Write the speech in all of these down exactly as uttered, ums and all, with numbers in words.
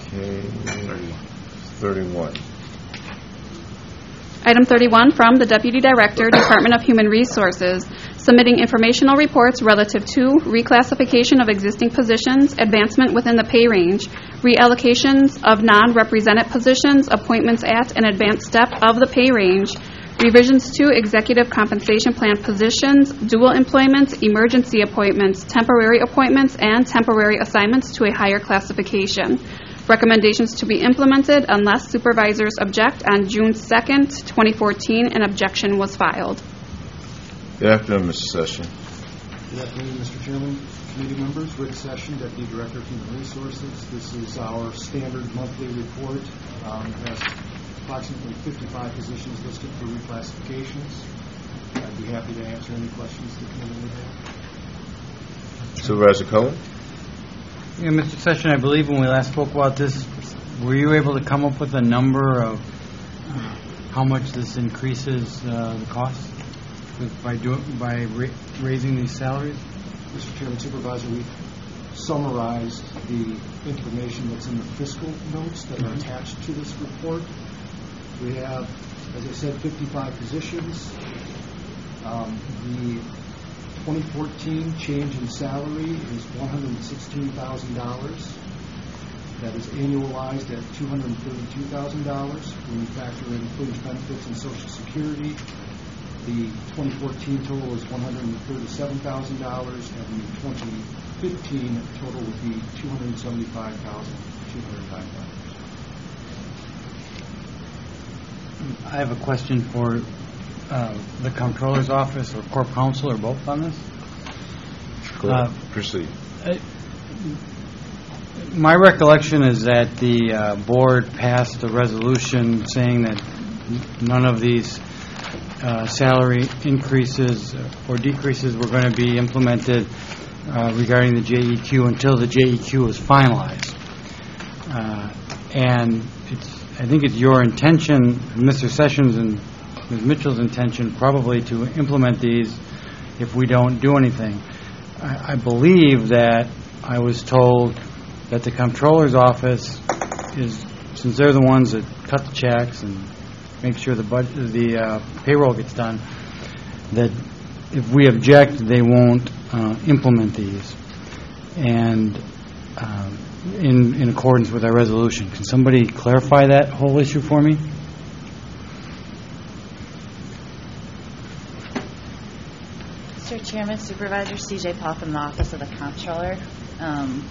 Okay. thirty-one. Item thirty-one, from the Deputy Director, Department of Human Resources, submitting informational reports relative to reclassification of existing positions, advancement within the pay range, reallocations of non-represented positions, appointments at an advanced step of the pay range, revisions to executive compensation plan positions, dual employments, emergency appointments, temporary appointments, and temporary assignments to a higher classification. Recommendations to be implemented unless supervisors object on June second, twenty fourteen, an objection was filed. Good afternoon, Mister Session. Good afternoon, Mister Chairman, committee members. Rick Session, Deputy Director of Human Resources. This is our standard monthly report. Um, it has approximately fifty-five positions listed for reclassifications. I'd be happy to answer any questions the committee would have. Supervisor Cohen? Yeah, Mister Session, I believe when we last spoke about this, were you able to come up with a number of uh, how much this increases uh, the cost with, by doing by ra raising these salaries? Mister Chairman, Supervisor, we've summarized the information that's in the fiscal notes that are attached to this report. We have, as I said, fifty-five positions. Um, the twenty fourteen change in salary is one hundred sixteen thousand dollars. That is annualized at two hundred thirty-two thousand dollars. When we factor in fringe benefits and Social Security, the twenty fourteen total is one hundred thirty-seven thousand dollars, and the twenty fifteen total would be two hundred seventy-five thousand two hundred nine dollars. I have a question for uh, the Comptroller's Office or Corp Counsel or both on this. Go ahead. Uh, Proceed. Uh, my recollection is that the uh, board passed a resolution saying that none of these uh, salary increases or decreases were going to be implemented uh, regarding the J E Q until the J E Q was finalized. Uh, and it's, I think it's your intention, Mister Sessions and Miz Mitchell's intention, probably to implement these if we don't do anything. I, I believe that I was told that the Comptroller's Office is, since they're the ones that cut the checks and make sure the budget, the uh, payroll gets done, that if we object, they won't uh, implement these. And um, in in accordance with our resolution. Can somebody clarify that whole issue for me? Mister Chairman, Supervisor C J Paul from the Office of the Comptroller. Um,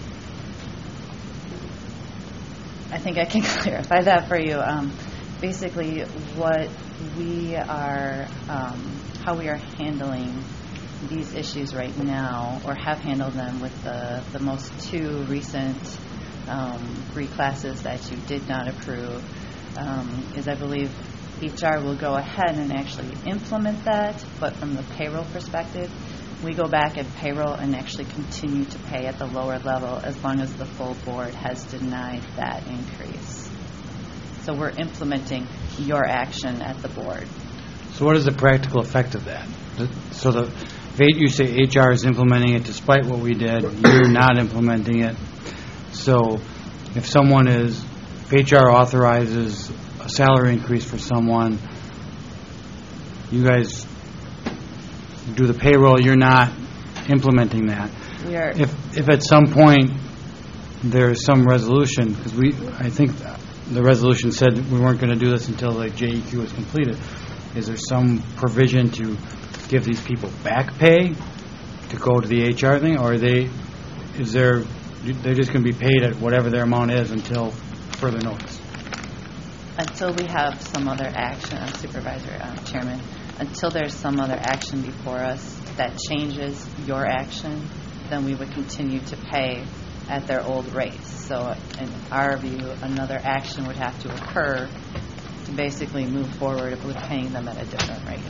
I think I can clarify that for you. Um, basically, what we are, um, how we are handling these issues right now, or have handled them with the, the most two recent um, reclasses that you did not approve, um, is I believe H R will go ahead and actually implement that, but from the payroll perspective, we go back at payroll and actually continue to pay at the lower level as long as the full board has denied that increase. So we're implementing your action at the board. So what is the practical effect of that? So the you say H R is implementing it despite what we did. You're not implementing it. So if someone is, if H R authorizes a salary increase for someone, you guys do the payroll, you're not implementing that. We are. If if at some point there's some resolution, because we, I think the resolution said we weren't going to do this until the J E Q was completed. Is there some provision to give these people back pay to go to the H R thing, or are they, is there, they're just going to be paid at whatever their amount is until further notice? Until we have some other action, uh, Supervisor, uh, Chairman, until there's some other action before us that changes your action, then we would continue to pay at their old rates. So in our view, another action would have to occur to basically move forward with paying them at a different rate.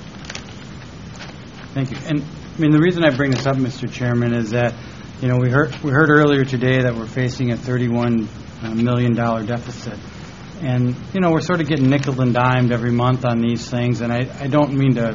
Thank you. And I mean, the reason I bring this up, Mister Chairman, is that, you know, we heard we heard earlier today that we're facing a thirty-one million dollar deficit, and you know, we're sort of getting nickel and dimed every month on these things. And I, I don't mean to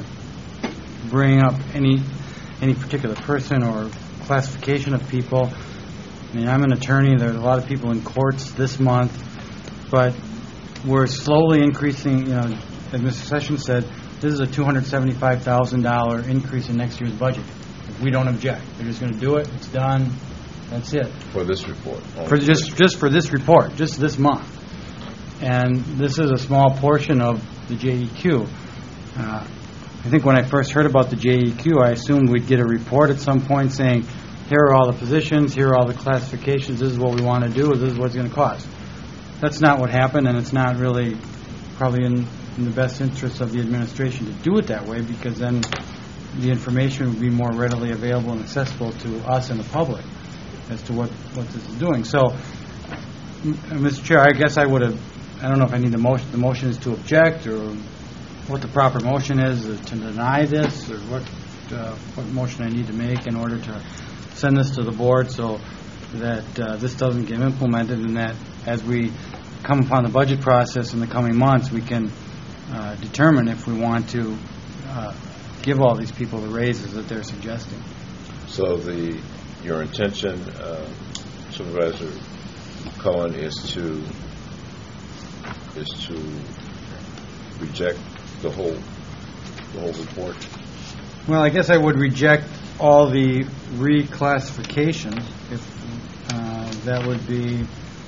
bring up any any particular person or classification of people. mean, I'm an attorney, there's a lot of people in courts this month, but we're slowly increasing, you know, as Mister Sessions said, this is a two hundred seventy-five thousand dollars increase in next year's budget. If we don't object, they're just going to do it, it's done, that's it. For this report. only For this just, report. just for this report, just this month. And this is a small portion of the J E Q. Uh, I think when I first heard about the J E Q, I assumed we'd get a report at some point saying, here are all the positions, here are all the classifications, this is what we want to do, this is what it's going to cost. That's not what happened, and it's not really probably in, in the best interest of the administration to do it that way, because then the information would be more readily available and accessible to us and the public as to what, what this is doing. So, M- Mister Chair, I guess I would have, I don't know if I need the motion, the motion is to object, or what the proper motion is, uh, to deny this, or what, uh, what motion I need to make in order to send this to the board so that uh, this doesn't get implemented, and that as we come upon the budget process in the coming months, we can uh, determine if we want to uh, give all these people the raises that they're suggesting. So the, your intention, uh, Supervisor Cohen, is to, is to reject the whole, the whole report? Well, I guess I would reject all the reclassifications. If uh, that would be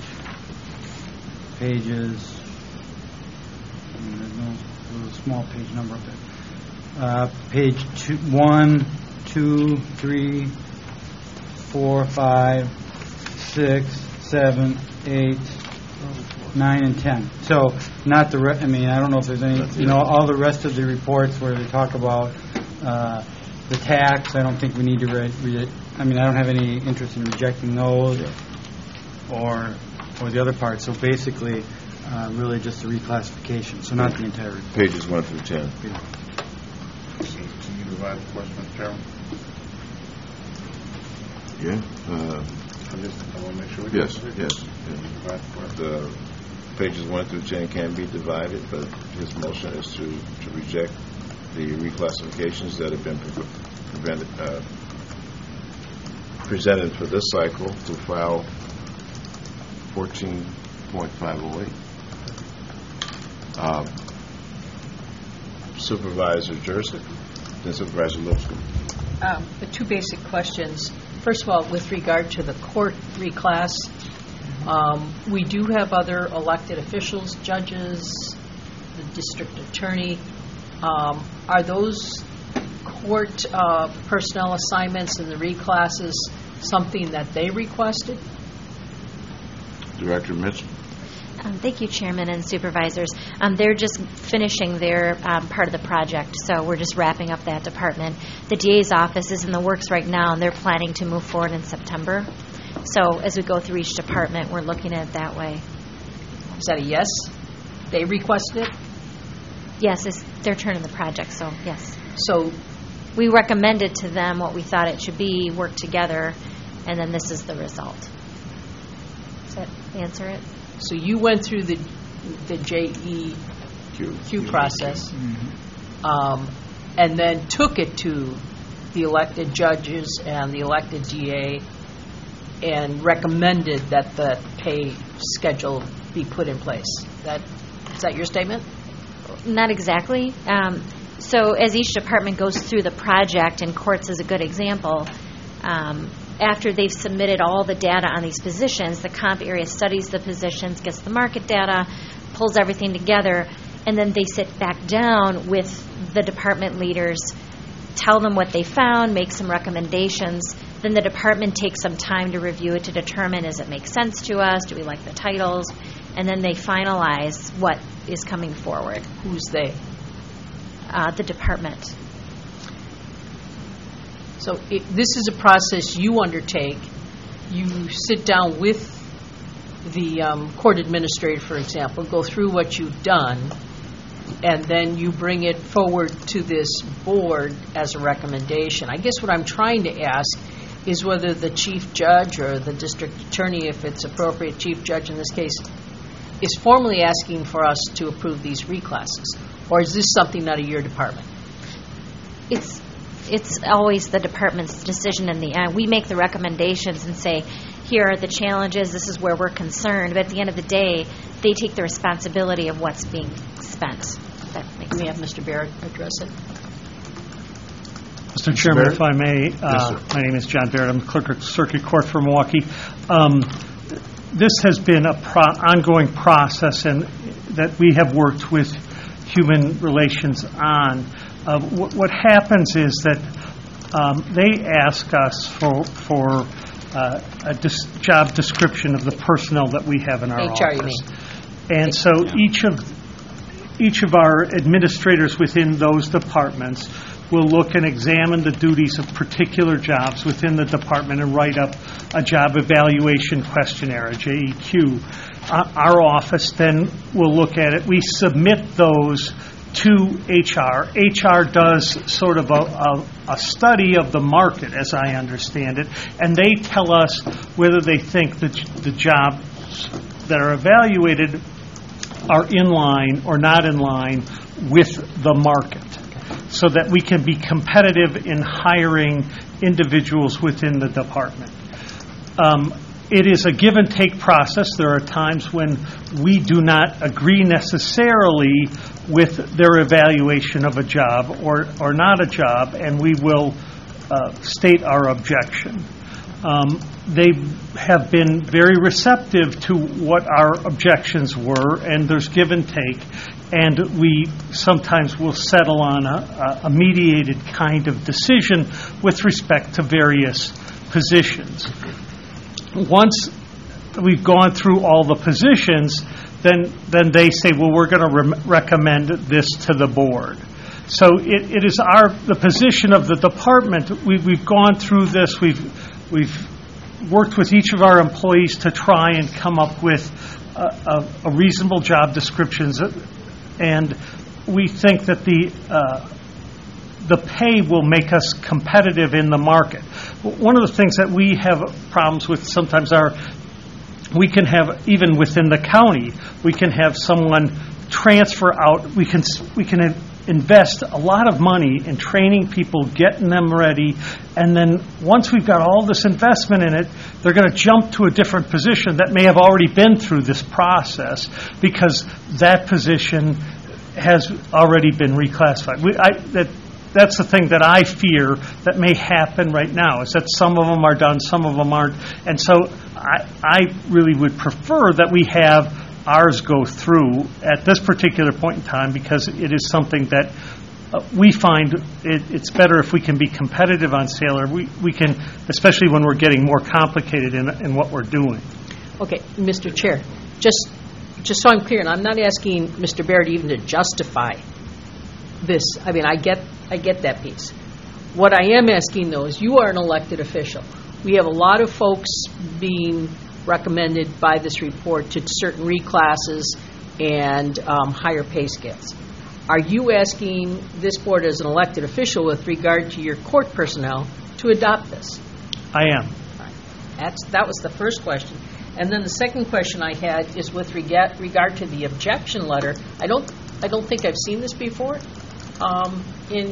pages. I mean, there's no there's a small page number up there. Uh, page two, one, two, three, four, five, six, seven, eight, nine, and ten. So, not the. Re- I mean, I don't know if there's any. You know, all the rest of the reports where they talk about uh, the tax. I don't think we need to. Re- re- I mean, I don't have any interest in rejecting those, Yeah. or or the other part. So basically, uh, really just the reclassification. So not the entire report. Pages one through ten. Can you provide the question, Mister Chairman? Yeah. Uh, I just, I want to make sure we yes, get it. yes. Can you provide the question? The pages one through ten can be divided, but his motion is to, to reject the reclassifications that have been pre- prevented, uh, presented for this cycle to file fourteen point five oh eight. Um, Supervisor Jurczyk, then Supervisor Lipscomb. Um, the two basic questions. First of all, with regard to the court reclass, um, we do have other elected officials, judges, the district attorney. Um, are those court uh, personnel assignments and the reclasses something that they requested? Director Mitchell. Um, thank you, Chairman and Supervisors. Um, they're just finishing their um, part of the project, so we're just wrapping up that department. The D A's office is in the works right now, and they're planning to move forward in September. So as we go through each department, we're looking at it that way. Is that a yes? They requested it? Yes, it's their turn in the project, so yes. So We recommended to them what we thought it should be, work together, and then this is the result. Does that answer it? so you went through the the J E Q. Q process, um, and then took it to the elected judges and the elected D A and recommended that the pay schedule be put in place. That is that your statement? Not exactly. Um, so as each department goes through the project, and courts is a good example, um, after they've submitted all the data on these positions, the comp area studies the positions, gets the market data, pulls everything together, and then they sit back down with the department leaders, tell them what they found, make some recommendations. Then the department takes some time to review it to determine, does it make sense to us? Do we like the titles? And then they finalize what is coming forward. Who's they? Uh, the department. So it, this is a process you undertake. You sit down with the um, court administrator, for example, go through what you've done, and then you bring it forward to this board as a recommendation. I guess what I'm trying to ask is whether the chief judge or the district attorney, if it's appropriate, chief judge in this case, is formally asking for us to approve these reclasses, or is this something out of your department? It's it's always the department's decision in the end. We make the recommendations and say, here are the challenges, this is where we're concerned, but at the end of the day, they take the responsibility of what's being spent. That makes Can we sense. have Mister Barrett address it? Mister Chairman, Barrett? if I may, uh, my name is John Barrett. I'm Clerk of Circuit Court for Milwaukee. Um, This has been a pro- ongoing process and that we have worked with Human Relations on. Uh, wh- What happens is that um, they ask us for for uh, a dis- job description of the personnel that we have in our H R, you office. mean. And so each of each of our administrators within those departments will look and examine the duties of particular jobs within the department and write up a job evaluation questionnaire, a J E Q. Uh, Our office then will look at it. We submit those to H R. H R does sort of a, a, a study of the market, as I understand it, and they tell us whether they think that the jobs that are evaluated are in line or not in line with the market, so that we can be competitive in hiring individuals within the department. Um, It is a give-and-take process. There are times when we do not agree necessarily with their evaluation of a job or, or not a job, and we will uh, state our objection. Um, They have been very receptive to what our objections were, and there's give and take, and we sometimes will settle on a, a mediated kind of decision with respect to various positions. Once we've gone through all the positions, then then they say, well, we're going to re- recommend this to the board. So it, it is our the position of the department. We, we've gone through this. We've we've worked with each of our employees to try and come up with a, a, a reasonable job descriptions, and we think that the uh, the pay will make us competitive in the market. One of the things that we have problems with sometimes are we can have, even within the county, we can have someone transfer out. We can we can invest a lot of money in training people, getting them ready, and then once we've got all this investment in it, they're going to jump to a different position that may have already been through this process because that position has already been reclassified. We, I, that, that's the thing that I fear that may happen right now, is that some of them are done, some of them aren't. And so I, I really would prefer that we have ours go through at this particular point in time, because it is something that uh, we find it, it's better if we can be competitive on Sailor. We, we can, especially when we're getting more complicated in, in what we're doing. Okay, Mister Chair, just just so I'm clear, and I'm not asking Mister Barrett even to justify this. I mean, I get I get that piece. What I am asking, though, is you are an elected official. We have a lot of folks being recommended by this report to certain reclasses and um, higher pay scales. Are you asking this board as an elected official with regard to your court personnel to adopt this? I am. That's, that was the first question. And then the second question I had is with regard, regard to the objection letter. I don't, I don't think I've seen this before um, in,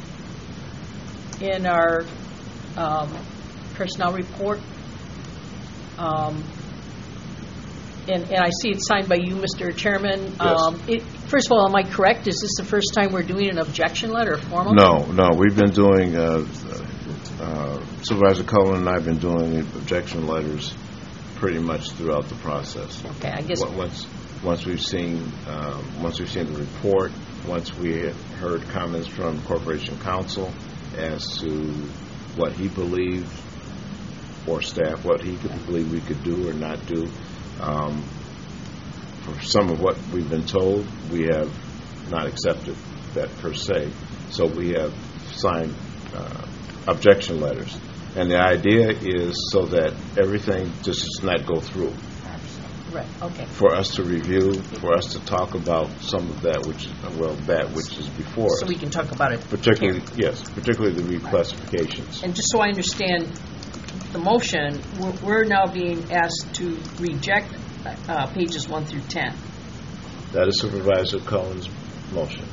in our um, personnel report. Um, and, and I see it's signed by you, Mister Chairman. Yes. Um, it, first of all, am I correct? Is this the first time we're doing an objection letter formally? No, no, we've been doing, uh, uh, Supervisor Cullen and I have been doing objection letters pretty much throughout the process. Okay, I guess. Once, once we've seen, uh, once we've seen the report, once we had heard comments from Corporation Counsel as to what he believed, or staff, what he could believe we could do or not do. Um, for some of what we've been told, we have not accepted that per se. So we have signed uh, objection letters. And the idea is so that everything just does not go through. Right, okay. For us to review, for us to talk about some of that, which well, that which is before us. So we can talk about it. Particularly, here. yes, particularly the reclassifications. And just so I understand the motion, we're, we're now being asked to reject uh, pages one through ten. That is Supervisor Cullen's motion.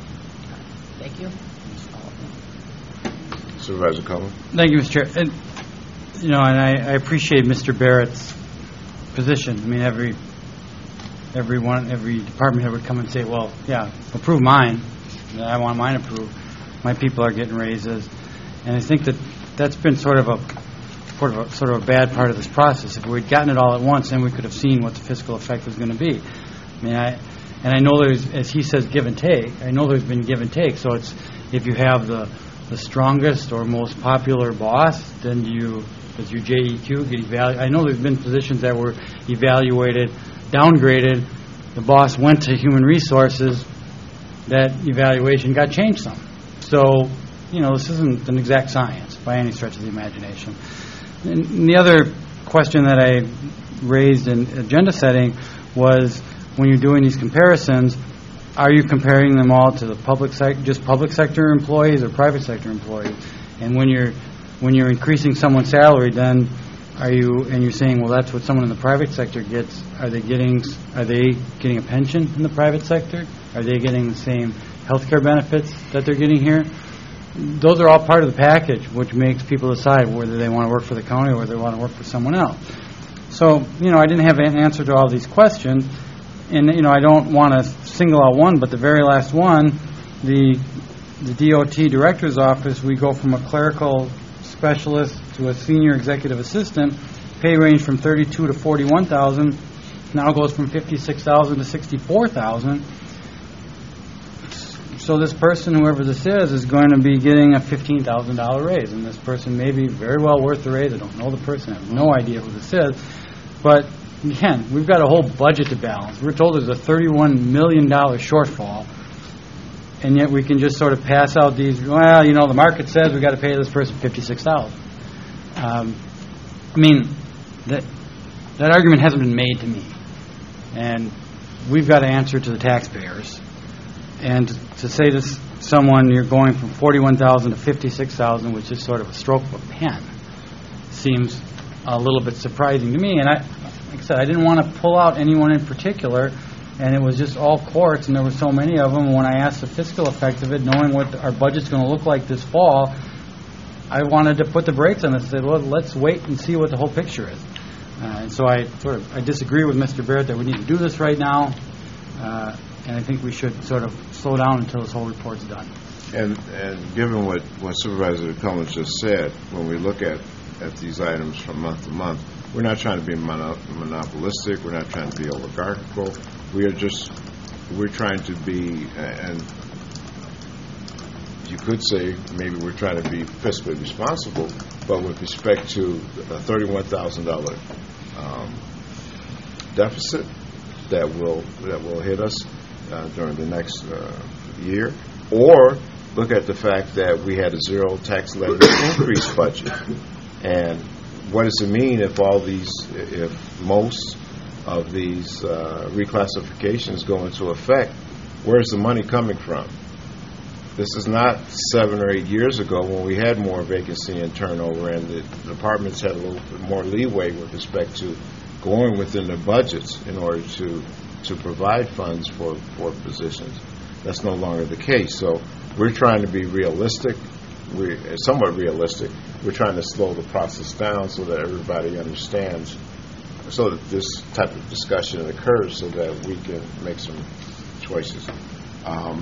Thank you. Supervisor Cullen? Thank you, Mister Chair. And you know, and I, I appreciate Mister Barrett's position. I mean, every every one, every department head would come and say, well, yeah, approve mine. I want mine approved. My people are getting raises. And I think that that's been sort of a sort of a, sort of a bad part of this process. If we'd gotten it all at once, then we could have seen what the fiscal effect was going to be. I mean, I and I know there's, as he says, give and take. I know there's been give and take. So it's if you have the the strongest or most popular boss, then you does your J E Q get evaluated? I know there's been positions that were evaluated, downgraded. The boss went to human resources. That evaluation got changed some. So, you know, this isn't an exact science by any stretch of the imagination. And the other question that I raised in agenda setting was when you're doing these comparisons, are you comparing them all to the public sector, just public sector employees or private sector employees? And when you're when you're increasing someone's salary, then are you and you're saying, well, that's what someone in the private sector gets? Are they getting are they getting a pension in the private sector? Are they getting the same health care benefits that they're getting here? Those are all part of the package, which makes people decide whether they want to work for the county or whether they want to work for someone else. So, you know, I didn't have an answer to all these questions, and, you know, I don't want to single out one, but the very last one, the the D O T director's office, we go from a clerical specialist to a senior executive assistant, pay range from thirty-two to forty-one thousand, now goes from fifty-six thousand to sixty-four thousand. So this person, whoever this is, is going to be getting a fifteen thousand dollars raise, and this person may be very well worth the raise. I don't know the person. I have no idea who this is. But, again, we've got a whole budget to balance. We're told there's a thirty-one million dollars shortfall, and yet we can just sort of pass out these, well, you know, the market says we've got to pay this person fifty-six thousand dollars. Um, I mean, that, that argument hasn't been made to me. And we've got to answer to the taxpayers. And to say to someone you're going from forty-one thousand dollars to fifty-six thousand dollars, which is sort of a stroke of a pen, seems a little bit surprising to me. And I, like I said, I didn't want to pull out anyone in particular, and it was just all courts, and there were so many of them. And when I asked the fiscal effect of it, knowing what our budget's going to look like this fall, I wanted to put the brakes on it and said, well, let's wait and see what the whole picture is. Uh, and so I sort of I disagree with Mister Barrett that we need to do this right now. Uh, And I think we should sort of slow down until this whole report's done. And and given what, what Supervisor Cummings just said, when we look at, at these items from month to month, we're not trying to be mono, monopolistic. We're not trying to be oligarchical. We are just, we're trying to be, and you could say maybe we're trying to be fiscally responsible, but with respect to a thirty-one thousand dollars um, deficit that will that will hit us Uh, during the next uh, year, or look at the fact that we had a zero tax levy increase budget. And what does it mean if all these, if most of these uh, reclassifications go into effect? Where's the money coming from? This is not seven or eight years ago when we had more vacancy and turnover, and the departments had a little bit more leeway with respect to going within their budgets in order to to provide funds for, for positions. That's no longer the case. So we're trying to be realistic. We're somewhat realistic. We're trying to slow the process down so that everybody understands, so that this type of discussion occurs so that we can make some choices. Um,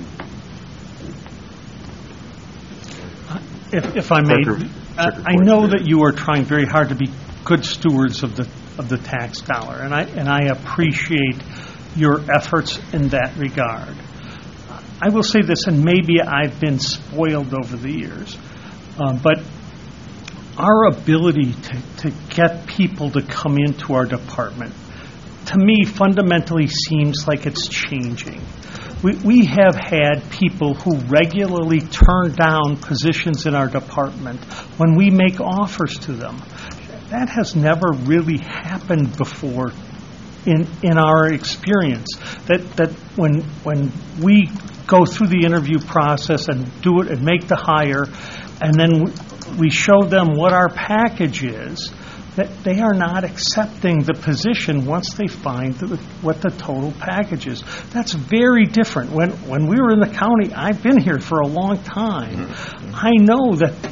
If, if I may, I, I know that you are trying very hard to be good stewards of the of the tax dollar, and I and I appreciate your efforts in that regard. I will say this, and maybe I've been spoiled over the years, um, but our ability to, to get people to come into our department, to me, fundamentally seems like it's changing. We, we have had people who regularly turn down positions in our department when we make offers to them. That has never really happened before in in our experience. That that when when we go through the interview process and do it and make the hire, and then we show them what our package is, that they are not accepting the position once they find the, what the total package is. That's very different. When when we were in the county, I've been here for a long time. I know that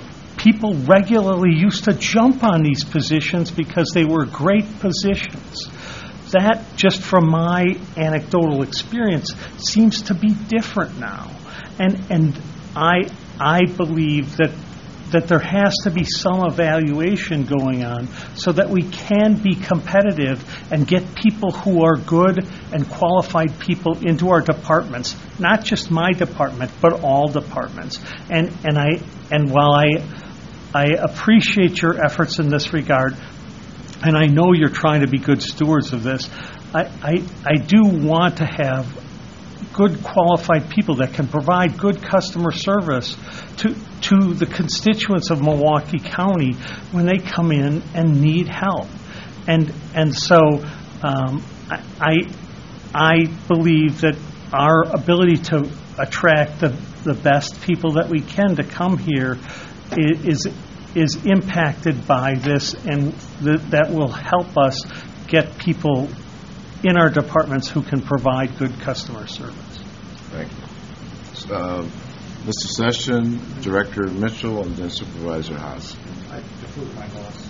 people regularly used to jump on these positions because they were great positions. That, just from my anecdotal experience, seems to be different now. And and I I believe that that there has to be some evaluation going on so that we can be competitive and get people who are good and qualified people into our departments, not just my department, but all departments. And and I and while I I appreciate your efforts in this regard, and I know you're trying to be good stewards of this, I I, I do want to have good qualified people that can provide good customer service to to the constituents of Milwaukee County when they come in and need help. And and so um, I I believe that our ability to attract the, the best people that we can to come here is is impacted by this, and th- that will help us get people in our departments who can provide good customer service. Thank you. Uh, Mister Session, Director Mitchell, and then Supervisor Haas. I defer to my boss.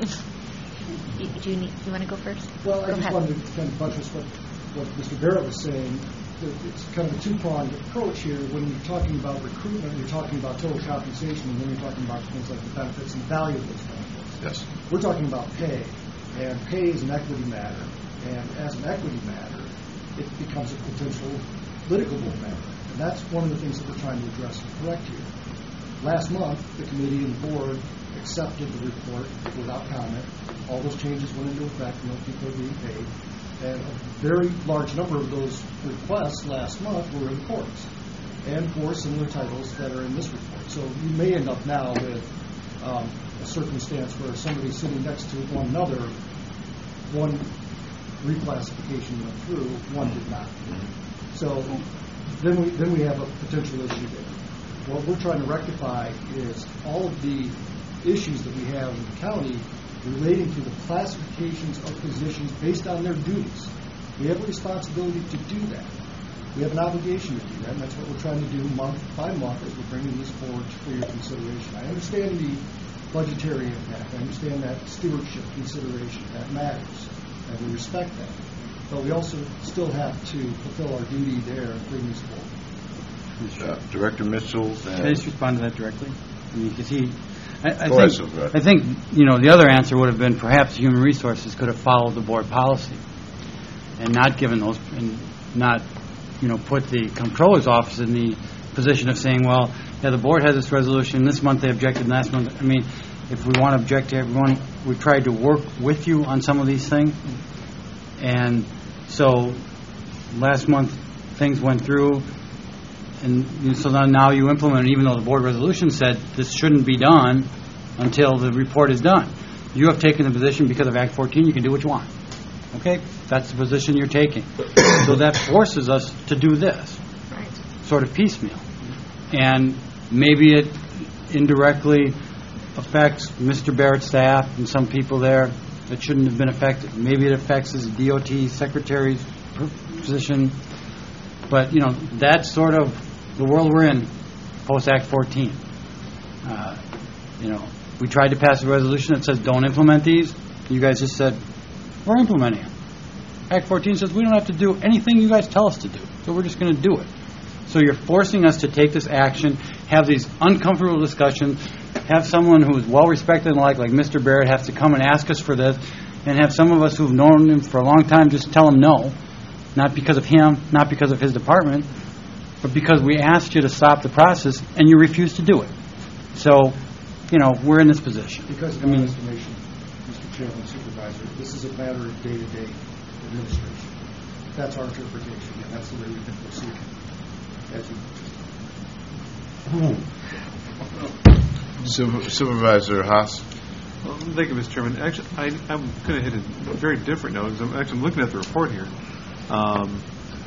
Do you, need, do you want to go first? Well, go I just ahead. wanted to kind of buttress what, what Mister Barrett was saying. It's kind of a two-pronged approach here. When you're talking about recruitment, you're talking about total compensation, and then you're talking about things like the benefits and value of those benefits. Yes. We're talking about pay, and pay is an equity matter. And as an equity matter, it becomes a potential litigable matter. And that's one of the things that we're trying to address and correct here. Last month, the committee and the board accepted the report without comment. All those changes went into effect, and those people are being paid. And a very large number of those requests last month were in courts, and for similar titles that are in this report. So you may end up now with um, a circumstance where somebody's sitting next to one another, one reclassification went through, one did not. So then we then we have a potential issue there. What we're trying to rectify is all of the issues that we have in the county relating to the classifications of positions based on their duties. We have a responsibility to do that. We have an obligation to do that, and that's what we're trying to do month by month as we're bringing this forward for your consideration. I understand the budgetary impact. I understand that stewardship consideration. That matters, and we respect that. But we also still have to fulfill our duty there and bring this forward. Uh, Director Mitchell. Can I just respond to that directly? I mean, because he, I, I Go ahead, think, Supervisor. I think, you know, the other answer would have been perhaps Human Resources could have followed the board policy and not given those, and not, you know, put the controller's office in the position of saying, well, yeah, the board has this resolution, this month they objected, and last month. I mean, if we want to object to everyone, we tried to work with you on some of these things. And so last month things went through, and so now you implement it, even though the board resolution said this shouldn't be done until the report is done. You have taken the position because of Act fourteen, you can do what you want. Okay? That's the position you're taking. So that forces us to do this, sort of piecemeal. And maybe it indirectly affects Mister Barrett's staff and some people there that shouldn't have been affected. Maybe it affects his D O T secretary's position. But, you know, that's sort of the world we're in post-Act fourteen. Uh, you know, we tried to pass a resolution that says don't implement these. You guys just said, we're implementing it. Act fourteen says we don't have to do anything you guys tell us to do, so we're just going to do it. So you're forcing us to take this action, have these uncomfortable discussions, have someone who's well-respected and liked, like Mister Barrett, have to come and ask us for this, and have some of us who've known him for a long time just tell him no, not because of him, not because of his department, but because we asked you to stop the process, and you refused to do it. So, you know, we're in this position. Because of I my mean, estimation, Mister Chairman, Supervisor, this is a matter of day-to-day administration. That's our interpretation, and that's the way we've been proceeding. As we Super, Supervisor Haas. Well, thank you, Mister Chairman. Actually, I, I'm going to hit a very different note. I'm actually I'm looking at the report here. Um,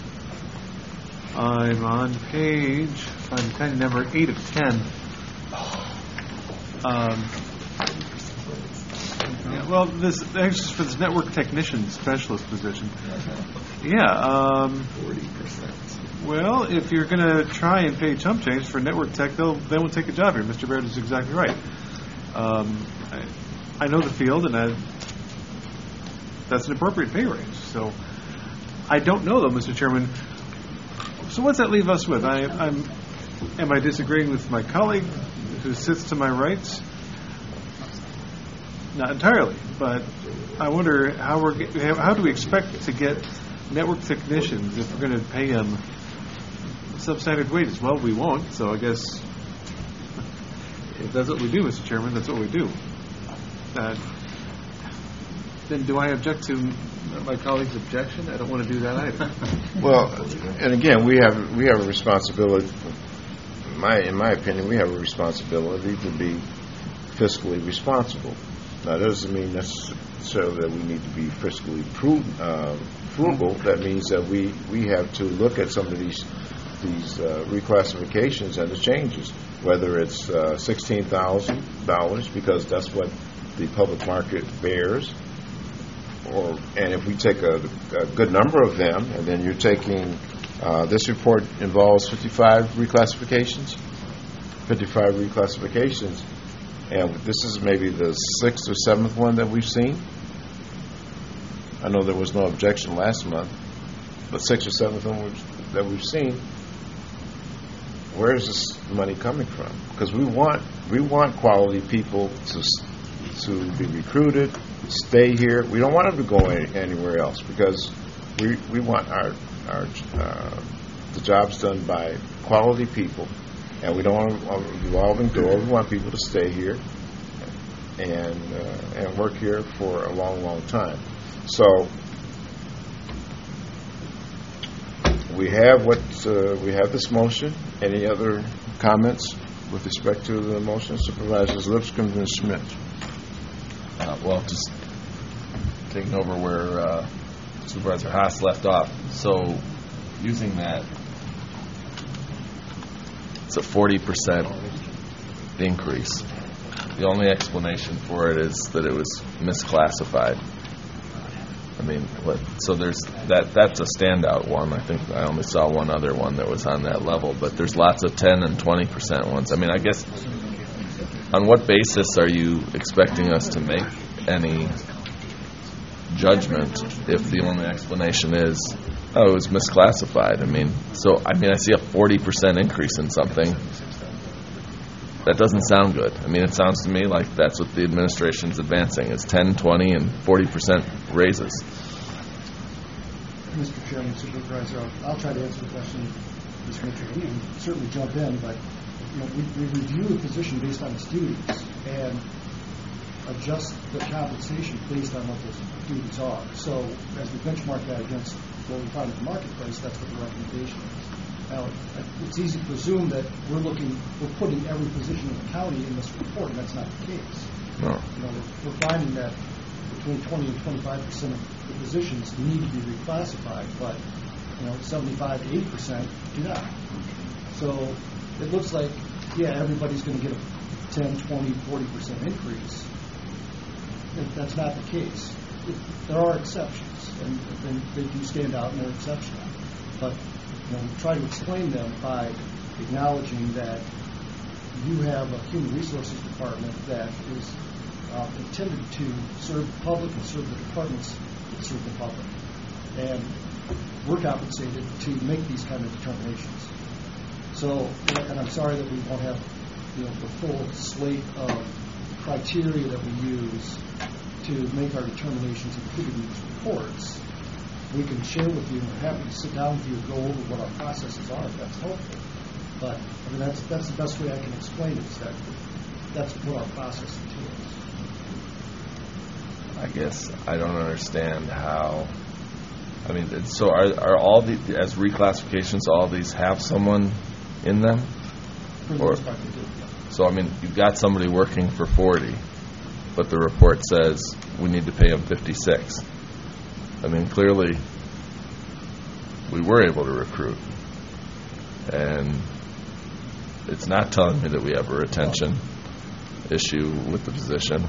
I'm on page, I'm kind of number eight of ten. Um, yeah, well, this actually for this network technician specialist position. Yeah. Um, Forty percent. Well, if you're going to try and pay chump change for network tech, they'll they won't take a job here. Mister Baird is exactly right. Um, I, I know the field, and I, that's an appropriate pay range. So I don't know, though, Mister Chairman. So what's that leave us with? I, I'm, am I disagreeing with my colleague who sits to my right? Not entirely, but I wonder how we're get- how do we expect to get network technicians if we're going to pay them substandard wages? Well, we won't. So I guess if that's what we do, Mister Chairman, that's what we do. Uh, then do I object to my colleague's objection? I don't want to do that either. Well, and again, we have we have a responsibility. In my in my opinion, we have a responsibility to be fiscally responsible. Now, that doesn't mean necessarily that we need to be fiscally pru- uh, frugal. That means that we, we have to look at some of these these uh, reclassifications and the changes, whether it's uh, sixteen thousand dollars because that's what the public market bears, or and if we take a, a good number of them, and then you're taking uh, this report involves fifty-five reclassifications, fifty-five reclassifications. And this is maybe the sixth or seventh one that we've seen. I know there was no objection last month, but sixth or seventh one we've, that we've seen. Where is this money coming from? Because we want we want quality people to to be recruited, stay here. We don't want them to go any, anywhere else because we we want our our uh, the jobs done by quality people. And we don't want a revolving door. We want people to stay here and uh, and work here for a long, long time. So we have what uh, we have this motion. Any other comments with respect to the motion? Supervisors Lipscomb and Schmidt. Uh, well, just taking over where uh, Supervisor Haas left off. So using that. It's a forty percent increase. The only explanation for it is that it was misclassified. I mean, what, so there's that. That's a standout one. I think I only saw one other one that was on that level, but there's lots of ten and twenty percent ones. I mean, I guess on what basis are you expecting us to make any judgment if the only explanation is, oh, it was misclassified? I mean, so, I mean, I see a forty percent increase in something. That doesn't sound good. I mean, it sounds to me like that's what the administration's advancing, is ten, twenty, and forty percent raises. Mister Chairman, Supervisor, I'll, I'll try to answer the question. Mister Mitchell, you can certainly jump in, but you know, we, we review the position based on its duties and adjust the compensation based on what those duties are. So as we benchmark that against what we find in the marketplace, that's what the recommendation is. Now, it's easy to presume that we're looking, we're putting every position in the county in this report, and that's not the case. No. You know, we're, we're finding that between twenty and twenty-five percent of the positions need to be reclassified, but you know, seventy-five to eighty percent do not. So it looks like, yeah, everybody's going to get a ten, twenty, forty percent increase. That's not the case. It, there are exceptions, and, and they do stand out, and they're exceptional. But you know, we try to explain them by acknowledging that you have a human resources department that is uh, intended to serve the public and serve the departments that serve the public. And we're compensated to make these kind of determinations. So, and I'm sorry that we won't have you know, the full slate of criteria that we use to make our determinations included in these reports. We can share with you, and we're happy to sit down with you and go over what our processes are if that's helpful. But I mean, that's that's the best way I can explain it, is that that's what our process entails. I guess I don't understand how. I mean, it's- so are are all the as reclassifications? All these have someone in them? For the Or- most part, they do. So I mean, you've got somebody working for forty, but the report says we need to pay them fifty-six. I mean, clearly, we were able to recruit, and it's not telling me that we have a retention issue with the position.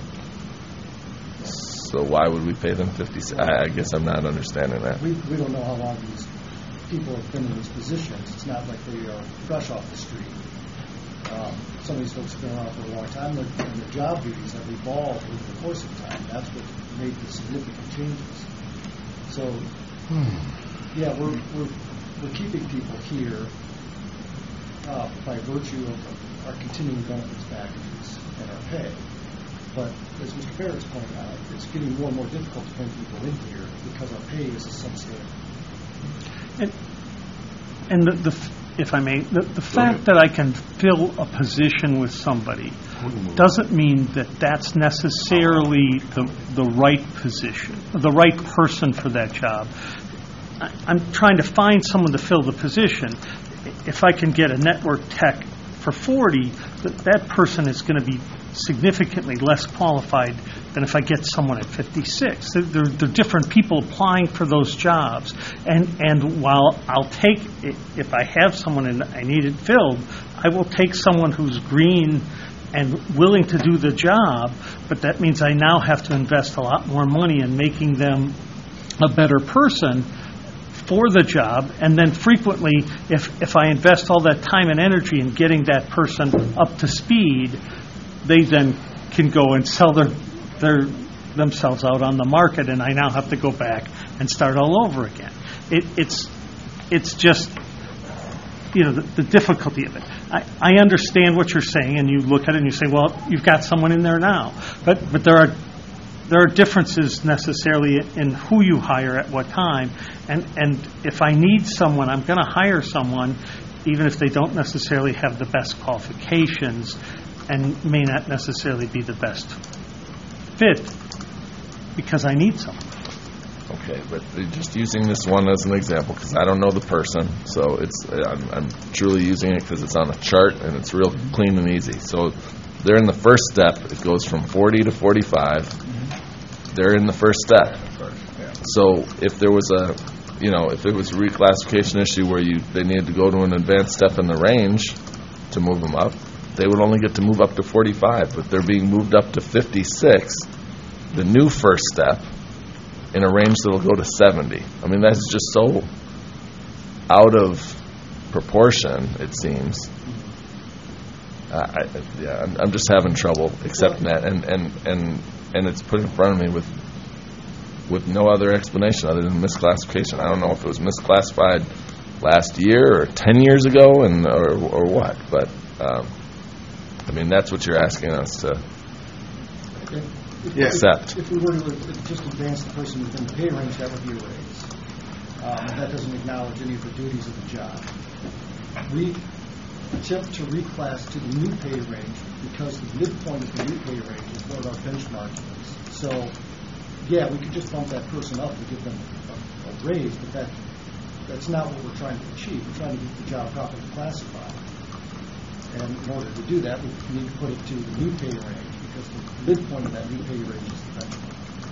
So why would we pay them fifty-six? I, I guess I'm not understanding that. We, we don't know how long these people have been in these positions. It's not like they are fresh off the street. Um, some of these folks have been around for a long time, and their, and their job duties have evolved over the course of time. That's what made the significant changes. So, yeah, we're, we're, we're keeping people here uh, by virtue of our continuing benefits packages and our pay. But as Mister Barrett's pointed out, it's getting more and more difficult to bring people in here because our pay is a substandard. And, and the, the, if I may, the, the fact that I can fill a position with somebody doesn't mean that that's necessarily the, the right position, the right person for that job. I, I'm trying to find someone to fill the position. If I can get a network tech for forty, that, that person is going to be significantly less qualified than if I get someone at fifty-six. There, there, there are different people applying for those jobs. And, and while I'll take, if I have someone and I need it filled, I will take someone who's green and willing to do the job, but that means I now have to invest a lot more money in making them a better person for the job. And then frequently, if, if I invest all that time and energy in getting that person up to speed, they then can go and sell their, their themselves out on the market, and I now have to go back and start all over again. It, it's it's just, you know, the, the difficulty of it. I, I understand what you're saying, and you look at it and you say, well, you've got someone in there now. But but there are there are differences necessarily in who you hire at what time. And, and if I need someone, I'm going to hire someone, even if they don't necessarily have the best qualifications and may not necessarily be the best fit, because I need someone. Okay, but just using this one as an example, because I don't know the person, so it's I'm, I'm truly using it because it's on a chart and it's real clean and easy. So they're in the first step. It goes from forty to forty-five. Mm-hmm. They're in the first step. So if there was a, you know, if it was a reclassification issue where you they needed to go to an advanced step in the range to move them up, they would only get to move up to forty-five, but they're being moved up to fifty-six, the new first step, in a range that'll go to seventy. I mean, that's just so out of proportion, it seems. Uh, I, yeah, I'm, I'm just having trouble accepting that, and, and, and, and it's put in front of me with with no other explanation other than misclassification. I don't know if it was misclassified last year or ten years ago, and or, or what, but um, I mean, that's what you're asking us to okay. if, accept. If, if we were to just advance the person within the pay range, that would be a raise. Um, that doesn't acknowledge any of the duties of the job. We attempt to reclass to the new pay range because the midpoint of the new pay range is what our benchmark is. So, yeah, we could just bump that person up and give them a, a raise, but that that's not what we're trying to achieve. We're trying to keep the job properly classified. And in order to do that, we need to put it to the new pay range because the midpoint of that new pay range is the benchmark.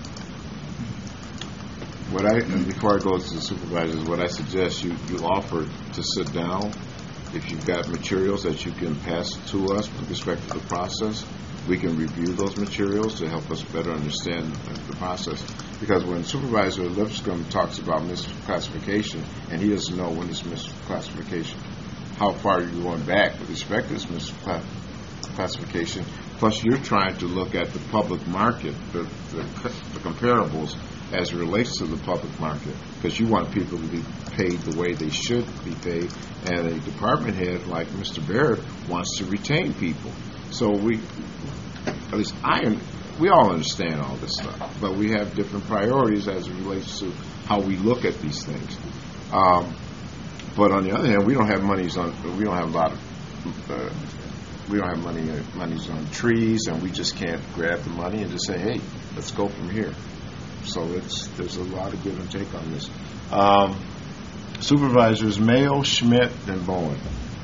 What I, and before I go to the supervisors, what I suggest you, you offer to sit down. If you've got materials that you can pass to us with respect to the process, we can review those materials to help us better understand the process. Because when Supervisor Lipscomb talks about misclassification, and he doesn't know when it's misclassification, how far are you going back with respect to this misclassification? Plus, you're trying to look at the public market, the, the, the comparables as it relates to the public market, because you want people to be paid the way they should be paid, and a department head like Mister Barrett wants to retain people. So we, at least I, we all understand all this stuff, but we have different priorities as it relates to how we look at these things. Um, but on the other hand, we don't have monies on. We don't have a lot of. Uh, we don't have money. Uh, monies on trees, and we just can't grab the money and just say, "Hey, let's go from here." So it's there's a lot of give and take on this. Um, Supervisors Mayo, Schmidt, and Bowen.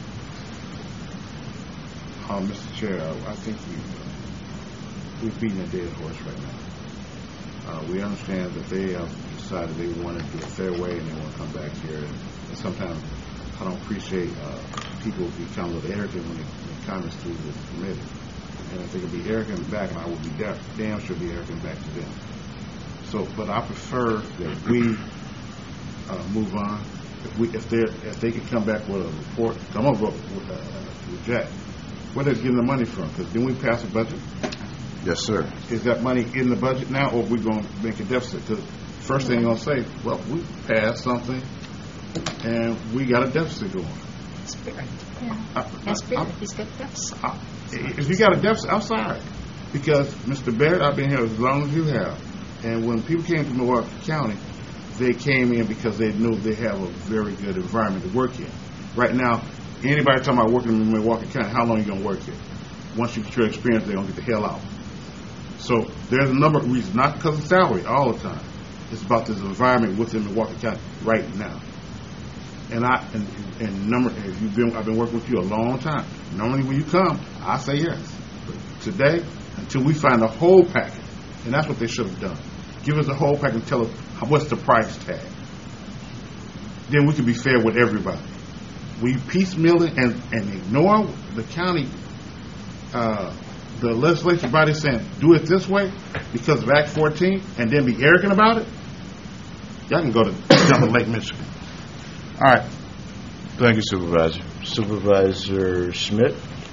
Uh, Mister Chair, I, I think we've, uh, we've beaten a dead horse right now. Uh, we understand that they have decided they want to do it their way and they want to come back here. And, and sometimes I don't appreciate uh, people become a little arrogant when they comments to the committee. And if they can be arrogant back, I will be da- damn sure be arrogant back to them. So, but I prefer that we uh, move on. If we, if they, if they can come back with a report, come up with uh, reject. Where they're getting the money from? Because didn't we pass a budget? Yes, sir. Is that money in the budget now, or are we going to make a deficit? Because first thing they're going to say, well, we passed something, and we got a deficit going. Spirit. I- Yeah. That's I- spirit. I- He's got deficit. I- If you got a deficit, I'm sorry. Because, Mister Barrett, I've been here as long as you have. And when people came to Milwaukee County, they came in because they knew they have a very good environment to work in. Right now, anybody talking about working in Milwaukee County, how long are you going to work here? Once you get your experience, they're going to get the hell out. So there's a number of reasons, not because of salary all the time. It's about this environment within Milwaukee County right now. And I and, and number if you've been I've been working with you a long time. Normally when you come, I say yes. But today, until we find a whole package, and that's what they should have done. Give us a whole package and tell us how, what's the price tag. Then we can be fair with everybody. We piecemeal it and, and ignore the county, uh, the legislature body saying, do it this way because of Act fourteen, and then be arrogant about it. Y'all can go to Jumping Lake, Michigan. All right. Thank you, Supervisor. Supervisor Schmidt?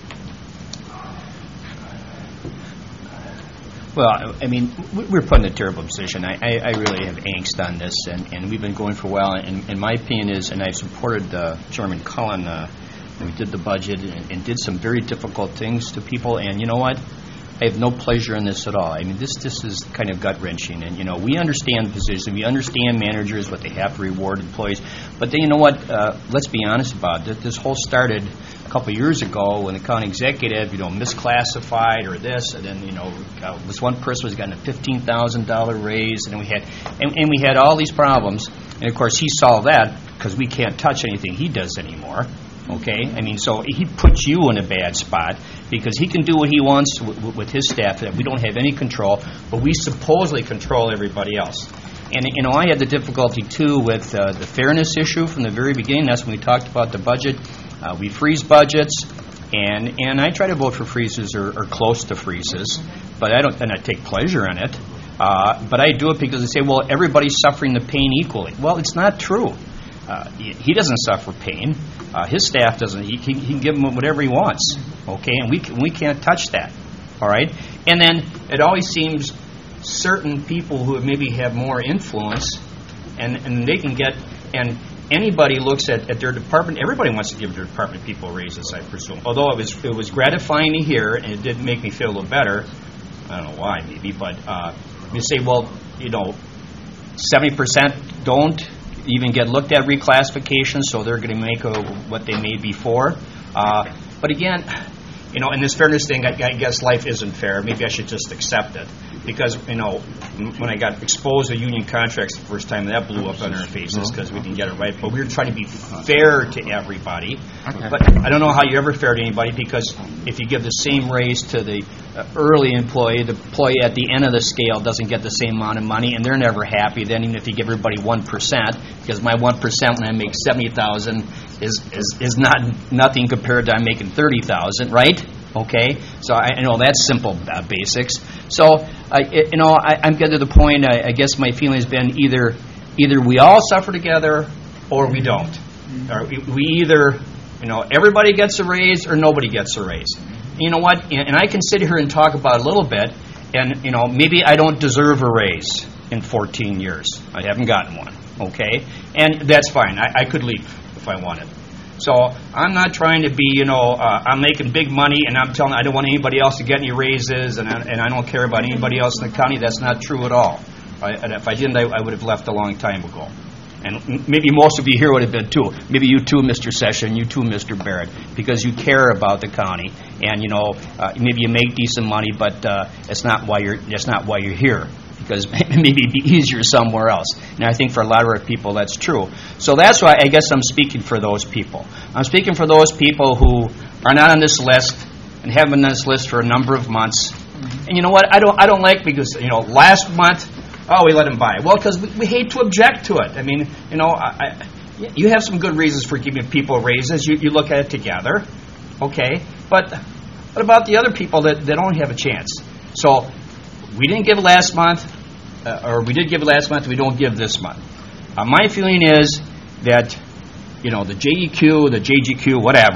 Well, I I mean, we- we're put in a terrible position. I, I, I really have angst on this, and, and we've been going for a while. And, and my opinion is, and I've supported uh, Chairman Cullen, uh, and we did the budget and, and did some very difficult things to people. And you know what? I have no pleasure in this at all. I mean, this this is kind of gut wrenching. And you know, we understand the position, we understand managers what they have to reward employees. But then you know what? Uh, let's be honest about it. This whole started a couple of years ago when the county executive, you know, misclassified or this, and then you know, uh, this one person was getting a fifteen thousand dollar raise, and then we had and, and we had all these problems. And of course, he solved that because we can't touch anything he does anymore. Okay, I mean, so he puts you in a bad spot because he can do what he wants w- with his staff that we don't have any control, but we supposedly control everybody else. And you know, I had the difficulty too with uh, the fairness issue from the very beginning. That's when we talked about the budget. Uh, we freeze budgets, and and I try to vote for freezes or, or close to freezes, but I don't, and I take pleasure in it. Uh, but I do it because they say, well, everybody's suffering the pain equally. Well, it's not true. Uh, he, he doesn't suffer pain. Uh, his staff doesn't. He, he, he can give him whatever he wants. Okay, and we can, we can't touch that. All right, and then it always seems certain people who maybe have more influence, and, and they can get. And anybody looks at, at their department. Everybody wants to give their department people raises, I presume. Although it was it was gratifying to hear, and it did make me feel a little better. I don't know why, maybe, but uh, you say, well, you know, seventy percent don't even get looked at reclassification, so they're going to make a, what they made before. Uh, but again, you know, in this fairness thing, I, I guess life isn't fair. Maybe I should just accept it. Because, you know, when I got exposed to union contracts the first time, that blew up on our faces because we didn't get it right. But we were trying to be fair to everybody. But I don't know how you're ever fair to anybody, because if you give the same raise to the uh, early employee, the employee at the end of the scale doesn't get the same amount of money, and they're never happy. Then even if you give everybody one percent, because my one percent when I make seventy thousand dollars is, is, is not nothing compared to I'm making thirty thousand dollars, right? Okay, so I, I know that's simple uh, basics. So, I, it, you know, I, I'm getting to the point. I, I guess my feeling has been either, either we all suffer together, or we don't. Or we, we either, you know, everybody gets a raise, or nobody gets a raise. You know what? And, and I can sit here and talk about it a little bit, and you know, maybe I don't deserve a raise in fourteen years. I haven't gotten one. Okay, and that's fine. I, I could leave if I wanted. So I'm not trying to be, you know, uh, I'm making big money and I'm telling I don't want anybody else to get any raises, and I, and I don't care about anybody else in the county. That's not true at all. I, and if I didn't, I, I would have left a long time ago. And m- maybe most of you here would have been too. Maybe you too, Mister Session, you too, Mister Barrett, because you care about the county, and you know, uh, maybe you make decent money, but uh, it's not why you're. That's not why you're here. Because maybe it'd be easier somewhere else. And I think for a lot of our people that's true. So that's why I guess I'm speaking for those people. I'm speaking for those people who are not on this list and haven't been on this list for a number of months. Mm-hmm. And you know what? I don't I don't like, because, you know, last month, oh, we let them buy. Well, because we, we hate to object to it. I mean, you know, I, I, you have some good reasons for giving people raises. You, you look at it together. Okay. But what about the other people that, that don't have a chance? So we didn't give last month, uh, or we did give last month, we don't give this month. Uh, my feeling is that, you know, the J E Q, the J G Q, whatever,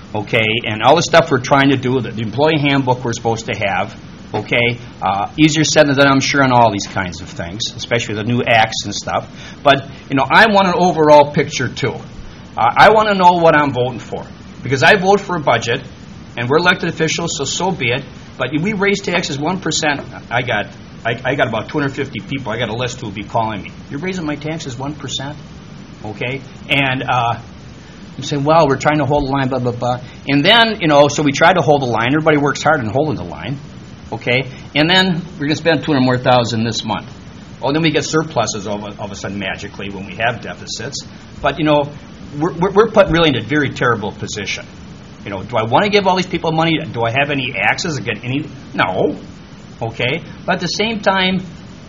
okay, and all the stuff we're trying to do, the the employee handbook we're supposed to have, okay, uh, easier said than done, I'm sure, on all these kinds of things, especially the new acts and stuff. But, you know, I want an overall picture, too. Uh, I want to know what I'm voting for, because I vote for a budget, and we're elected officials, so so be it. But we raise taxes one percent. I got I, I got about two hundred fifty people. I got a list who will be calling me. You're raising my taxes one percent? Okay? And uh, I'm saying, well, we're trying to hold the line, blah, blah, blah. And then, you know, so we try to hold the line. Everybody works hard in holding the line. Okay? And then we're going to spend two hundred more thousand this month. Oh, then we get surpluses all of, all of a sudden magically when we have deficits. But, you know, we're, we're, we're put really in a very terrible position. You know, do I want to give all these people money? Do I have any access to get any? No. Okay? But at the same time,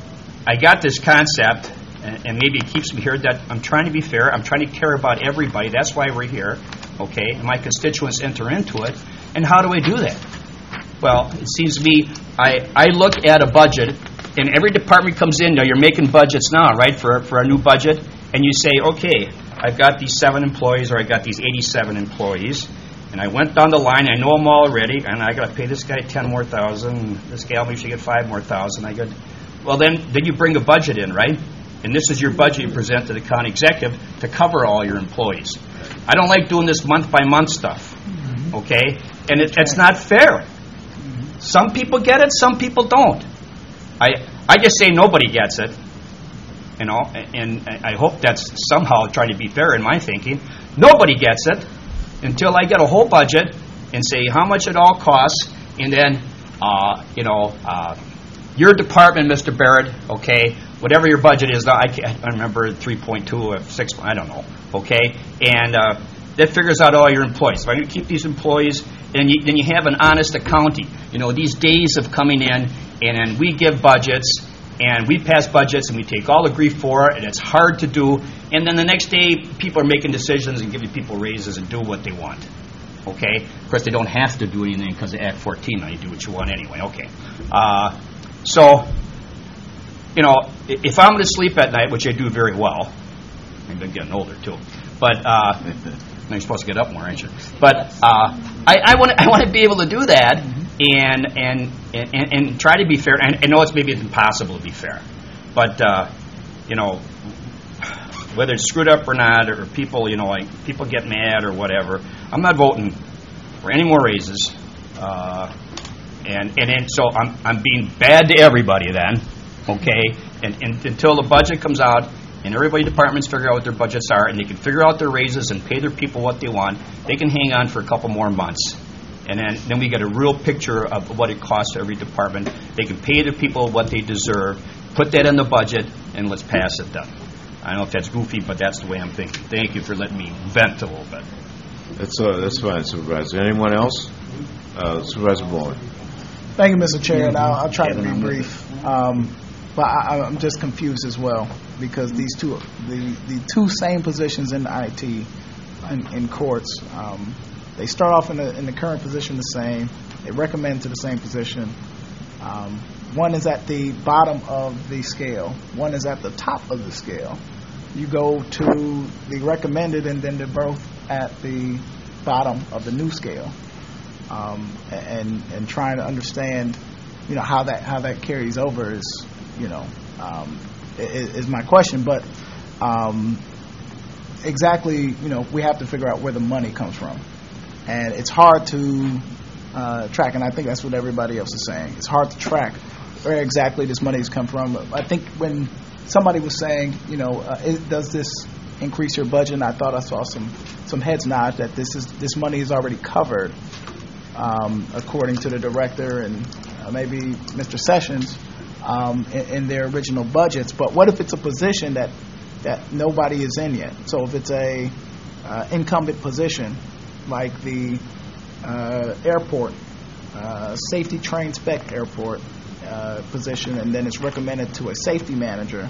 I got this concept, and, and maybe it keeps me here, that I'm trying to be fair. I'm trying to care about everybody. That's why we're here. Okay? And my constituents enter into it. And how do I do that? Well, it seems to me, I, I look at a budget, and every department comes in. Now, you're making budgets now, right, for, for a new budget. And you say, okay, I've got these seven employees, or I've got these eighty-seven employees. And I went down the line, I know them all already, and I got to pay this guy ten more thousand, and this gal maybe should get five more thousand. I got, well, then, then you bring a budget in, right? And this is your budget you present to the county executive to cover all your employees. I don't like doing this month-by-month stuff, okay? And it, it's not fair. Some people get it, some people don't. I I just say nobody gets it, you know, and I hope that's somehow trying to be fair in my thinking. Nobody gets it until I get a whole budget and say how much it all costs, and then, uh, you know, uh, your department, Mister Barrett, okay, whatever your budget is, I, can't, I remember three point two or six, I don't know, okay, and uh, that figures out all your employees. So I'm going to keep these employees, and you, then you have an honest accounting. You know, these days of coming in, and then we give budgets, and we pass budgets, and we take all the grief for it, and it's hard to do. And then the next day, people are making decisions and giving people raises and do what they want. Okay? Of course, they don't have to do anything because of Act fourteen. Now you do what you want anyway. Okay. Uh, so, you know, if I'm going to sleep at night, which I do very well, maybe I'm getting older too, but uh, you're supposed to get up more, aren't you? But uh, I, I want I want to be able to do that. And, and and and try to be fair. And I know it's maybe impossible to be fair, but uh, you know, whether it's screwed up or not, or people, you know, like people get mad or whatever, I'm not voting for any more raises. Uh, and and then, so I'm I'm being bad to everybody then, okay? And, and until the budget comes out and everybody departments figure out what their budgets are and they can figure out their raises and pay their people what they want, they can hang on for a couple more months. And then, then we get a real picture of what it costs every department. They can pay the people what they deserve, put that in the budget, and let's pass it then. I don't know if that's goofy, but that's the way I'm thinking. Thank you for letting me vent a little bit. That's uh, that's fine, Supervisor. Anyone else? Uh, Supervisor Bowen. Thank you, Mister Chair, and I'll, I'll try to be brief. Um, but I, I'm just confused as well because these two, the, the two same positions in I T in, in courts, um, they start off in the, in the current position the same. They recommend to the same position. Um, one is at the bottom of the scale. One is at the top of the scale. You go to the recommended, and then they're both at the bottom of the new scale. Um, and and trying to understand, you know, how that how that carries over is, you know, um, is, is my question. But um, exactly, you know, we have to figure out where the money comes from. And it's hard to uh, track, and I think that's what everybody else is saying. It's hard to track where exactly this money has come from. I think when somebody was saying, you know, uh, it, does this increase your budget? And I thought I saw some, some heads nod that this is this money is already covered, um, according to the director and uh, maybe Mister Sessions um, in, in their original budgets. But what if it's a position that that nobody is in yet? So if it's a uh, incumbent position, like the uh, airport, uh, safety train spec airport uh, position, and then it's recommended to a safety manager,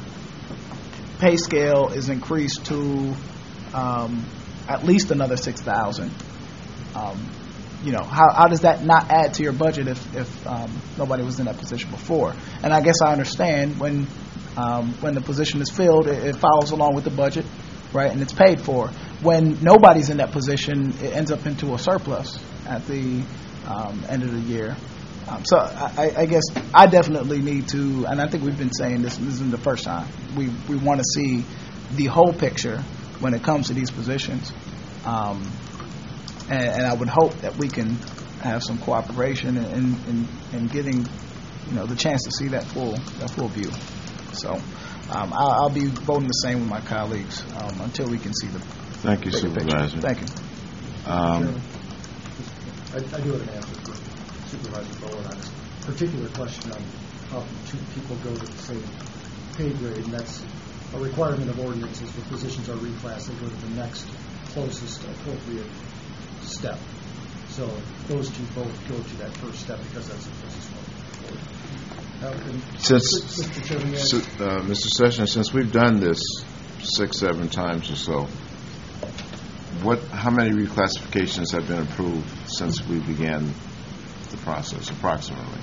pay scale is increased to um, at least another six thousand. Um, you know, how, how does that not add to your budget if, if um, nobody was in that position before? And I guess I understand when um, when the position is filled, it, it follows along with the budget. right? And it's paid for. When nobody's in that position, it ends up into a surplus at the um, end of the year. Um, so I, I guess I definitely need to, and I think we've been saying this, this isn't the first time, we, we want to see the whole picture when it comes to these positions. Um, and, and I would hope that we can have some cooperation in, in, in getting, you know, the chance to see that full that full view. So um, I'll, I'll be voting the same with my colleagues um, until we can see the Thank you, bigger Supervisor. picture. Thank you. Um, I, I do have an answer for Supervisor Bowen on this particular question on how two people go to the same pay grade, and that's a requirement of ordinances. When positions are reclassed, they go to the next closest appropriate step. So those two both go to that first step because that's the closest one. Uh, and Since, Mister Chairman, yes. uh, Mister Sessions, since we've done this six, seven times or so, what, how many reclassifications have been approved since we began the process, approximately?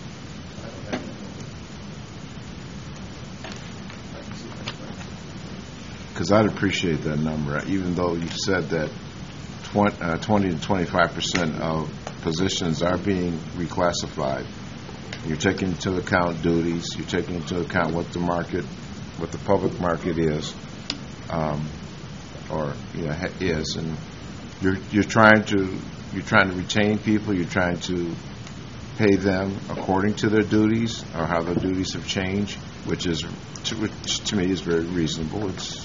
Because I'd appreciate that number, even though you said that twenty to twenty-five percent of positions are being reclassified. You're taking into account duties, you're taking into account what the market, what the public market is, um, or you know, ha- is, and you're you're trying to you're trying to retain people, you're trying to pay them according to their duties or how their duties have changed, which is to, which to me is very reasonable. It's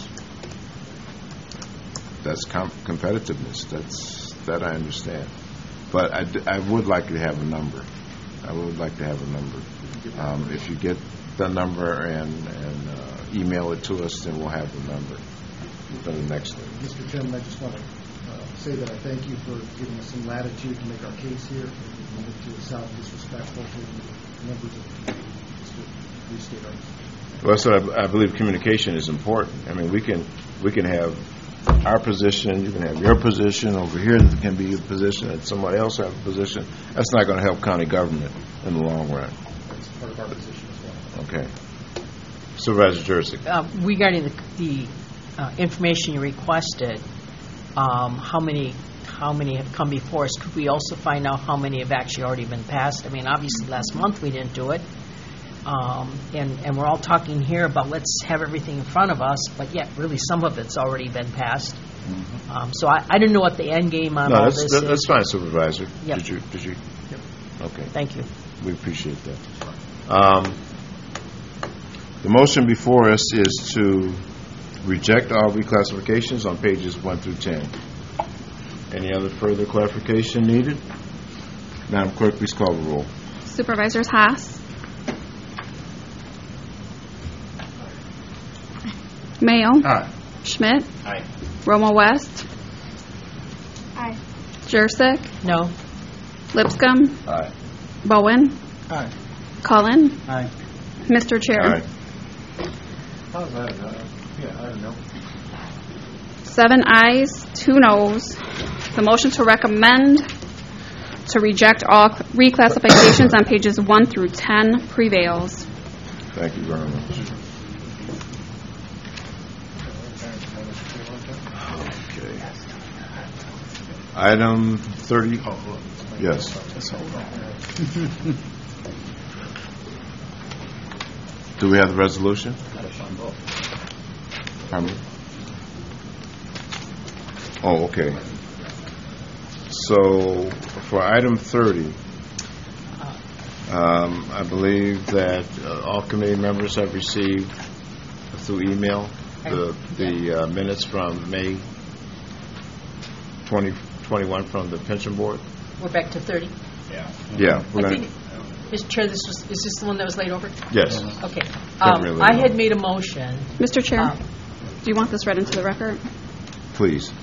that's com- competitiveness. That's that I understand, but I, d- I would like to have a number. I would like to have a number. Um, if you get the number and and uh, email it to us, then we'll have the number for the next thing. Mister Chairman, I just want to uh, say that I thank you for giving us some latitude to make our case here. I don't want to sound disrespectful to the members of the committee. Just to restate our. Well, so I, I believe communication is important. I mean, we can we can have our position, you can have your position, over here there can be a position, and somebody else have a position. That's not going to help county government in the long run. That's part of our position as well. Okay. Supervisor Jersey. Uh, regarding the, the uh, information you requested, um, how many how many have come before us? Could we also find out how many have actually already been passed? I mean, obviously last month we didn't do it. Um, and, and we're all talking here about let's have everything in front of us, but yet really some of it's already been passed. Mm-hmm. Um, so I, I didn't know what the end game on no, all that's, this that, is. that's fine, Supervisor. Yep. Did you? Did you? Yep. Okay. Thank you. We appreciate that. Um, the motion before us is to reject all reclassifications on pages one through ten. Any other further clarification needed? Madam Clerk, please call the roll. Supervisors Haas, Mayo, Aye. Schmidt, Aye. Roma West, Aye. Jursick, No. Lipscomb, Aye. Bowen, Aye. Cullen, Aye. Mister Chair. Aye. How's that? Uh, yeah, I don't know. Seven ayes, two noes. The motion to recommend to reject all reclassifications on pages one through ten prevails. Thank you very much. Okay. Item thirty. Yes. Just hold on. Do we have the resolution? Pardon me? Oh, okay. So for item thirty, um, I believe that uh, all committee members have received through email the the uh, minutes from May twenty twenty-one from the pension board. We're back to thirty. Yeah. Yeah, we're I gonna, think, Mister Chair, this was, is this the one that was laid over? yes. Okay. Can't Um, really I know. had made a motion. Mister Chair, Um, do you want this read into the record? Please.